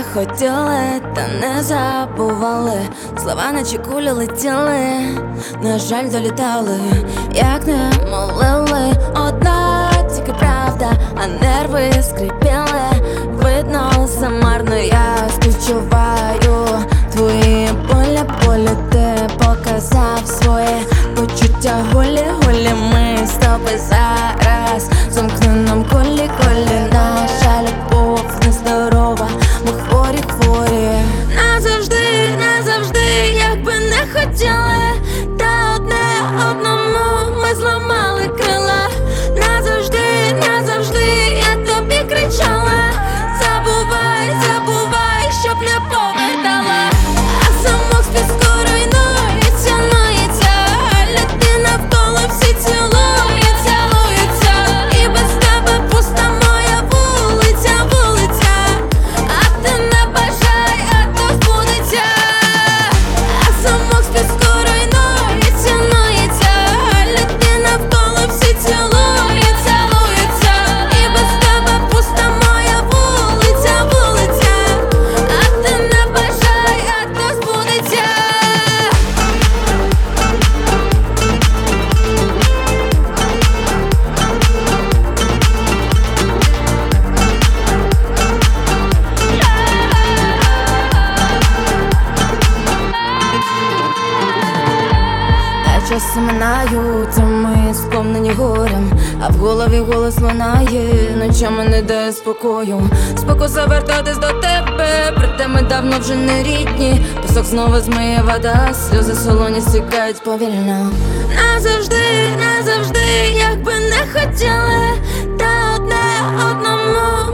хотіли, та не забували. Слова наче кулі летіли, на жаль, долітали, як не молили. Одна тільки правда, а нерви скрипіли. Видно, замарно я співчуваю твої болі, ти показав свої почуття гулі, ми з тобою зараз в замкненому колі. Наша любов нездорова, ми хворі. Назавжди, як би не хотіли, та одному ми зламали крила. Назавжди, я тобі кричала: забувай, щоб не повертала. А замок з піску руйнується, люди навколо всі цілуються. І без тебе пуста моя вулиця. А ти не бажай, а то збудеться. А замок з піску руйнується, люди навколо всі цілуються. І без тебе пуста моя вулиця. А ти не бажай, а то збудеться. А часи минають, а ми сповнені горем, а в голові голос лунає, ночами не дає спокою. Спокуса вертатись до тебе, проте ми давно вже не рідні. Пісок знову змиє вода, сльози солоні стікають повільно. Назавжди, як би не хотіли, та одному